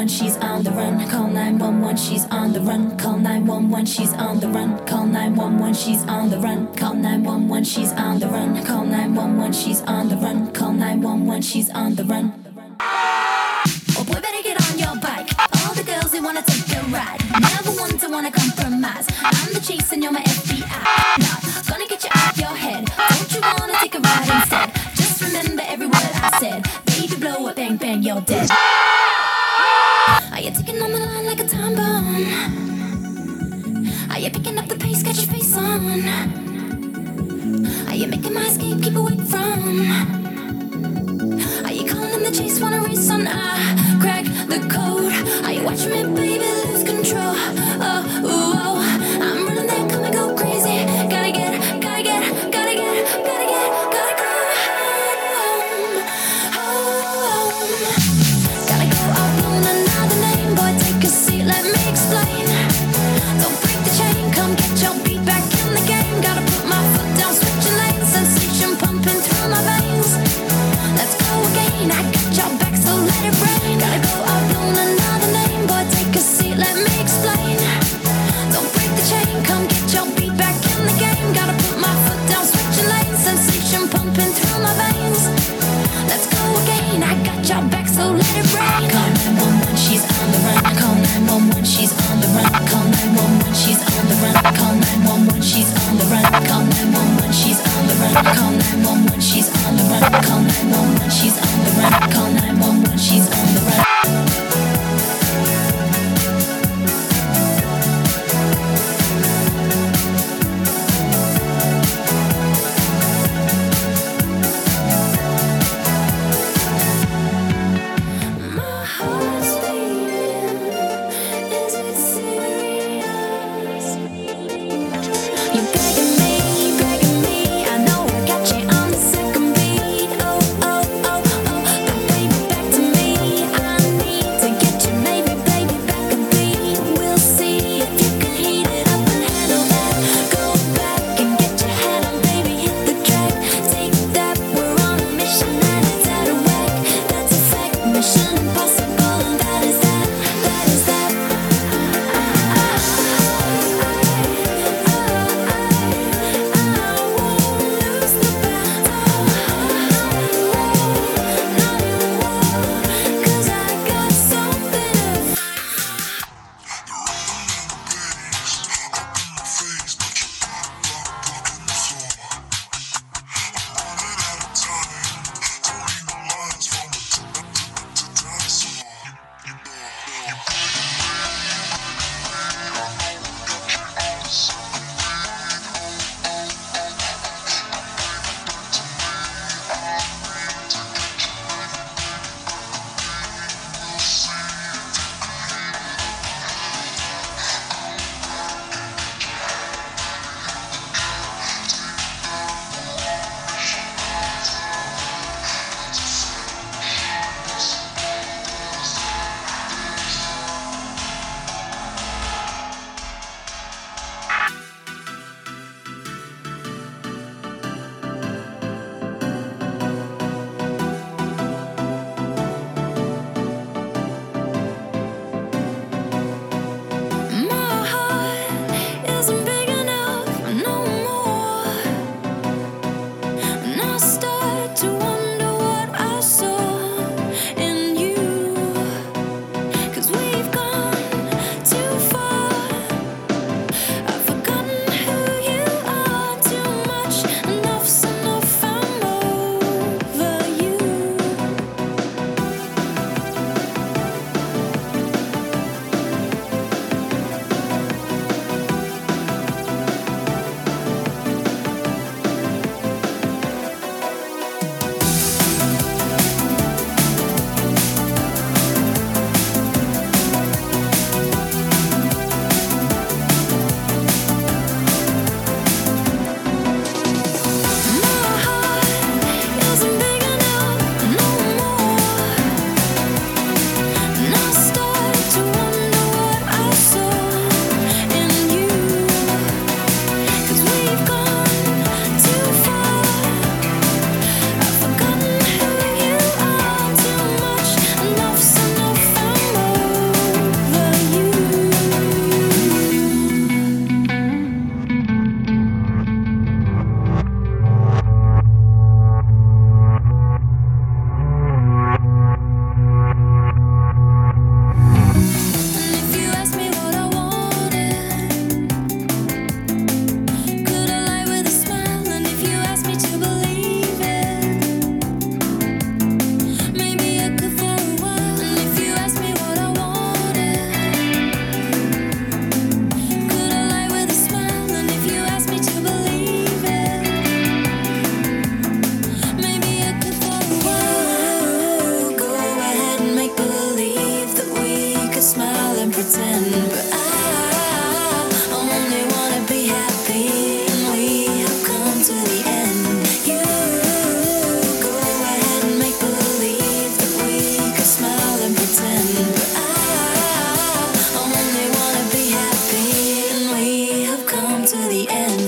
911, she's on the run. Call 911, she's on the run. Call 911, she's on the run. Call 911, she's on the run. Call 911, she's on the run. Call 911, she's on the run. Call 911, she's on the run. Oh boy, better get on your bike. All the girls, they wanna take a ride. Never one to wanna compromise. I'm the chase and you're my FBI. Not gonna get you out your head. Don't you wanna take a ride instead? Just remember every word I said. Baby, blow up, bang, bang, you're dead. Are you ticking on the line like a time bomb? Are you picking up the pace, got your face on? Are you making my escape, keep away from? Are you calling in the chase, wanna race on? I crack the code. Are you watching me, baby, lose control? Oh, ooh, oh, I'm running there, come and go crazy. Gotta go home, home. Gotta go out on another name, boy, take a seat, let me explain. Don't break the chain, come get your beat back in the game. Gotta put my foot down, switching lanes, sensation pumping through my veins. Let's go again, I got your back, so let it rain. Gotta go out on another name, boy, take a smile and pretend, but I only wanna be happy, and we have come to the end. You go ahead and make believe that we could smile and pretend, but I only wanna be happy, and we have come to the end.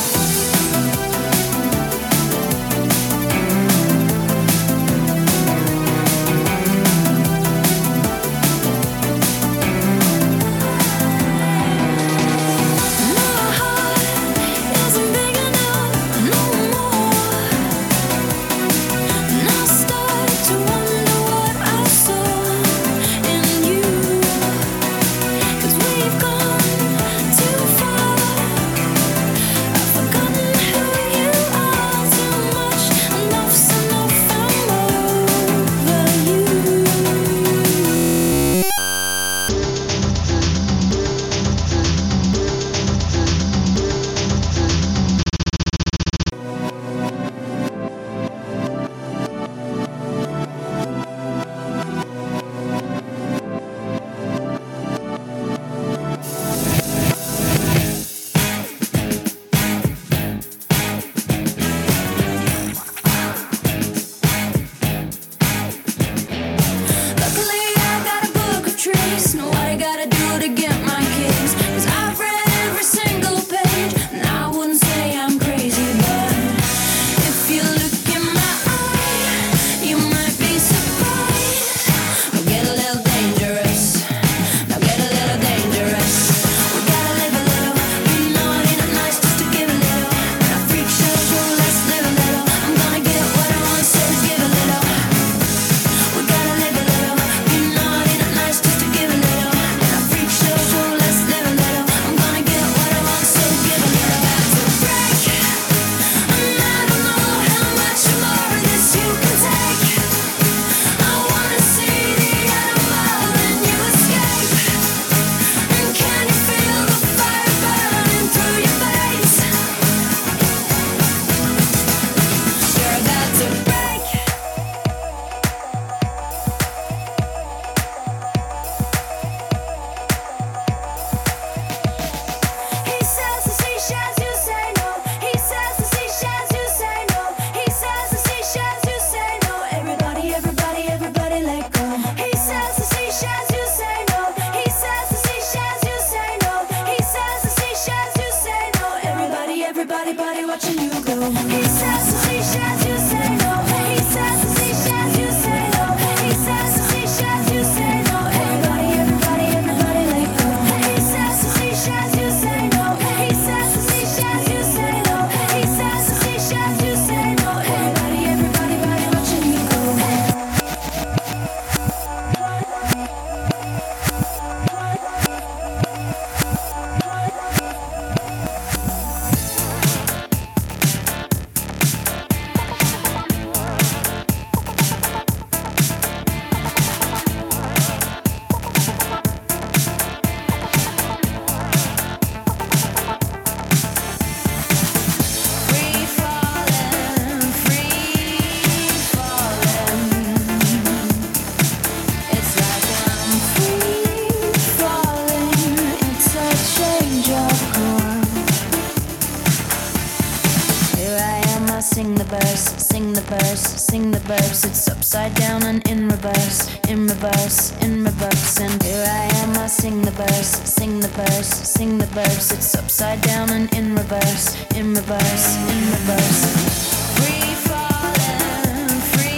It's upside down and in reverse, in reverse, in reverse. And here I am, I sing the verse, sing the verse, sing the verse. It's upside down and in reverse, in reverse, in reverse. Free falling,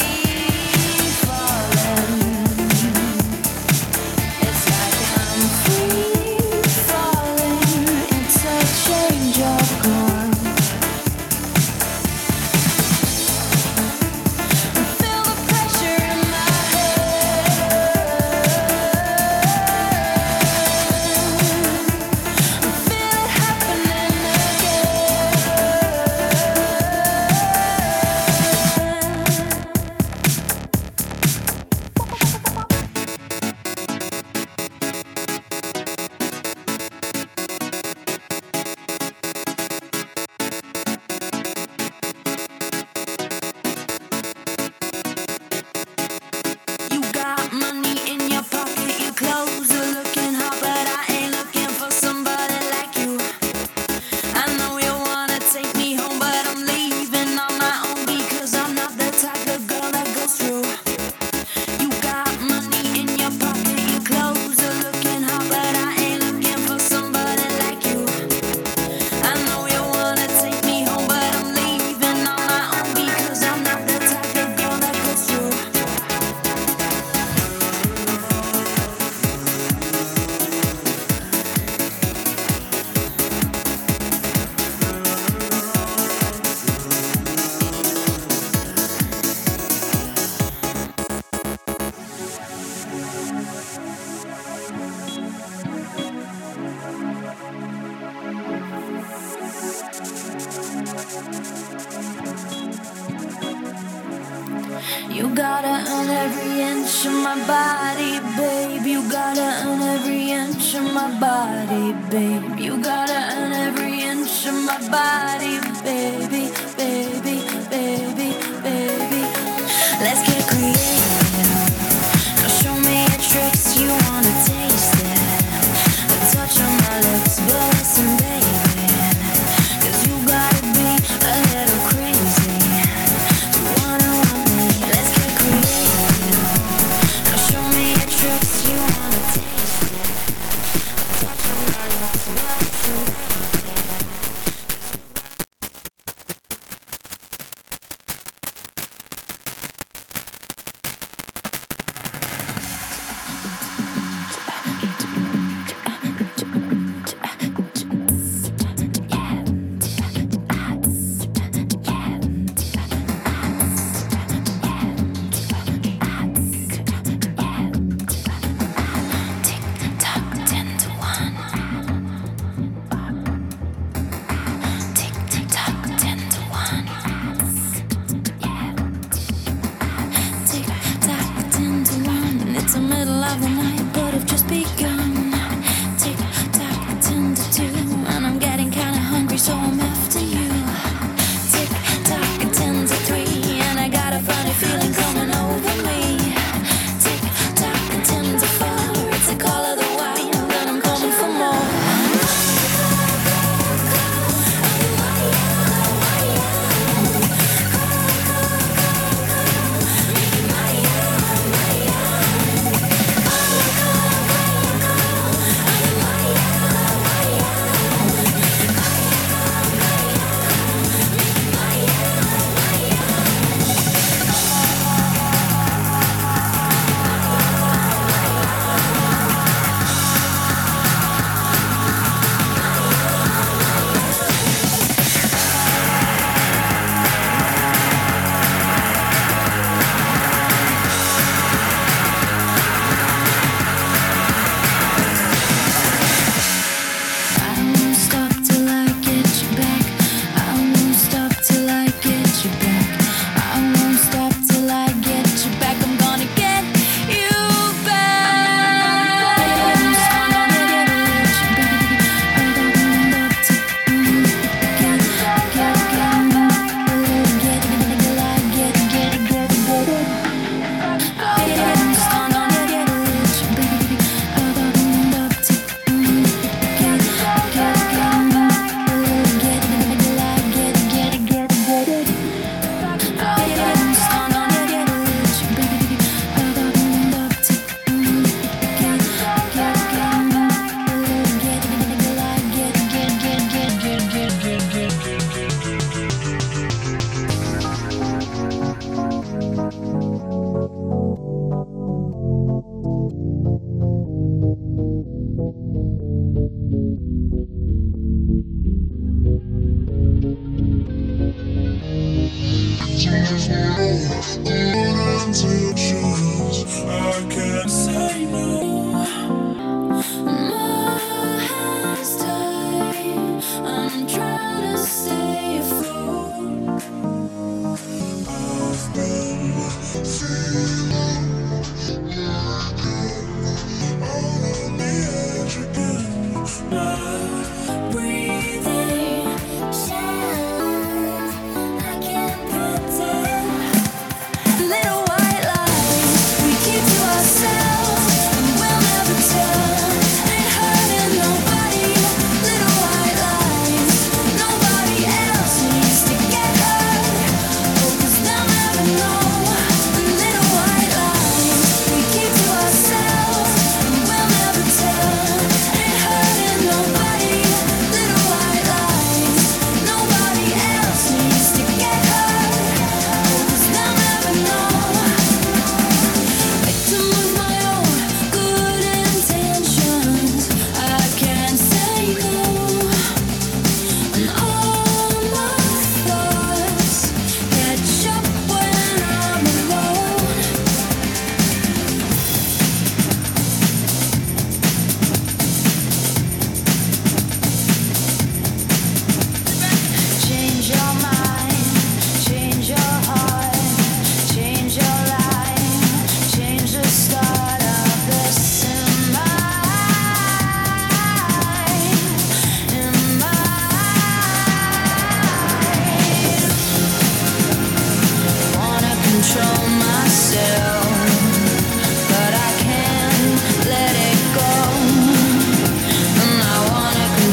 free falling. It's like I'm free falling. It's a change of course. Feel it gotta earn every inch of my body, babe. You gotta earn every inch of my body, babe. You gotta earn every inch of my body, baby, baby, baby, baby. Let's get creative. Now show me your tricks, you wanna taste it. The touch on my lips, but listen, baby, 'cause you gotta be a little crazy to wanna want me. Let's get creative. Now show me your tricks, you wanna taste it. The touch on my lips, but listen, baby.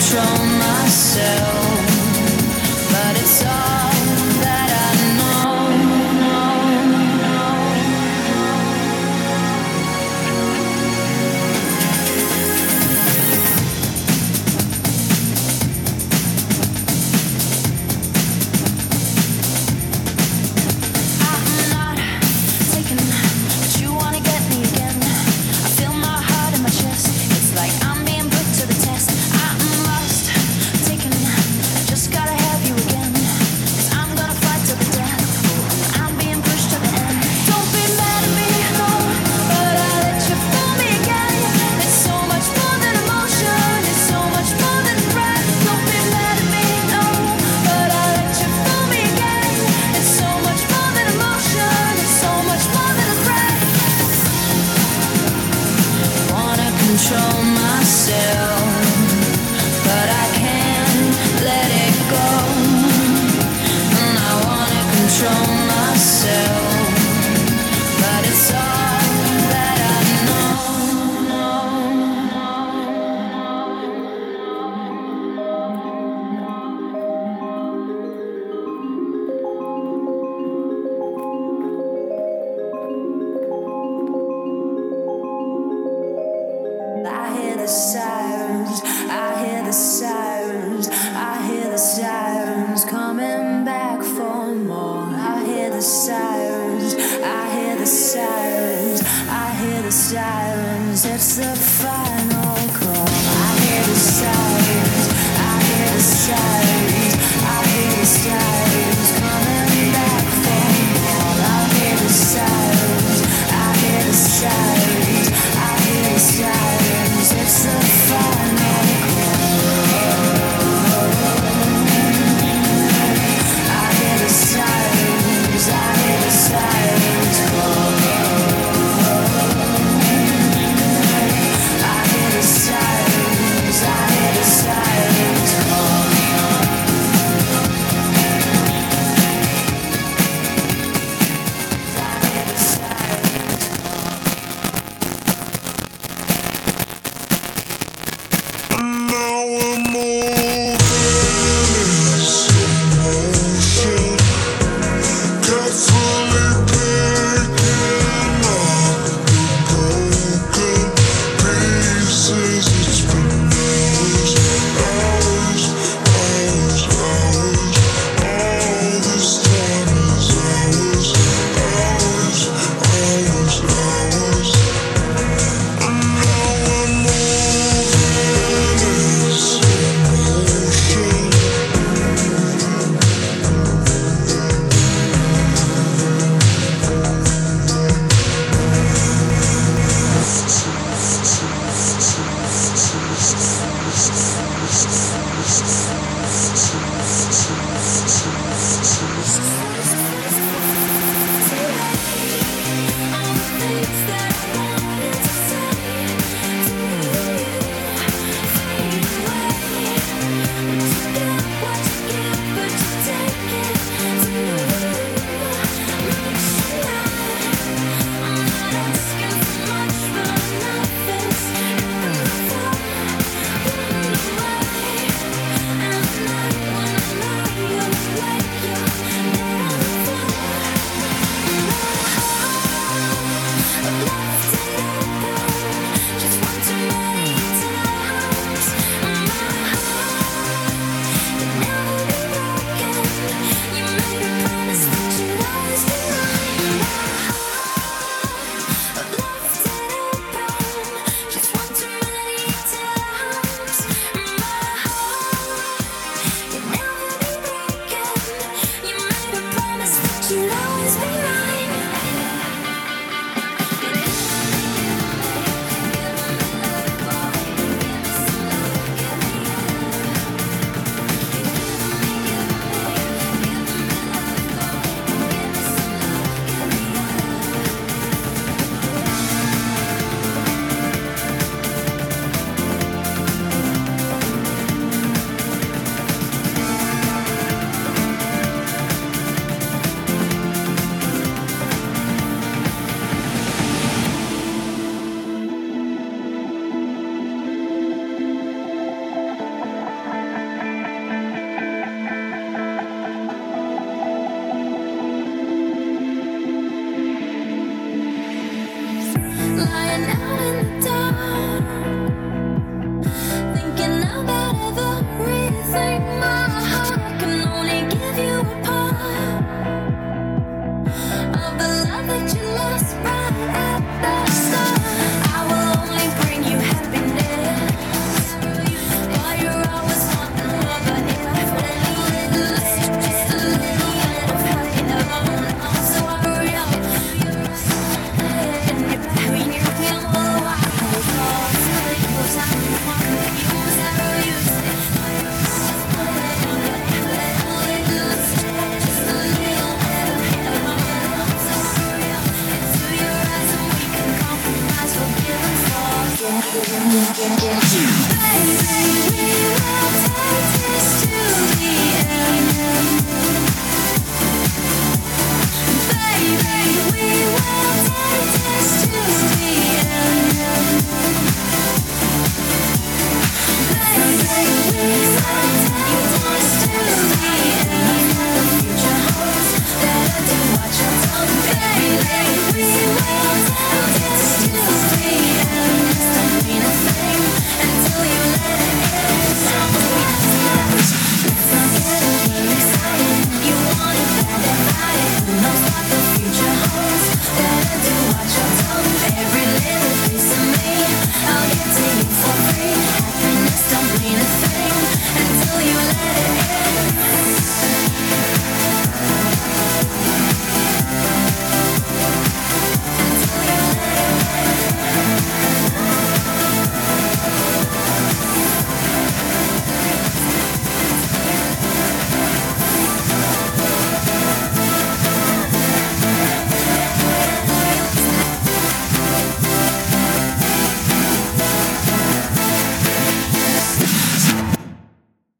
control myself, but it's all that I know. I'm not taking, but you wanna get me again. I feel my heart in my chest. It's like I'm being put to the test. I'm lost, taken. I just gotta have you again. 'Cause I'm gonna fight to the death. I'm being pushed to the end. Don't be mad at me, no, but I'll let you fool me again. It's so much more than emotion. It's so much more than breath. Don't be mad at me, no, but I'll let you fool me again. It's so much more than emotion. It's so much more than a breath. Wanna control myself, but I can't let it go. And I wanna control myself, but it's all that I know. I hear the sirens, I hear the sirens, I hear the sirens coming back for more. I hear the sirens, I hear the sirens, I hear the sirens, it's the final call. I hear the sirens, I hear the sirens, I hear the sirens coming back for more. I hear the sirens, I hear the sirens, I hear the sirens, it's the final it. Baby, we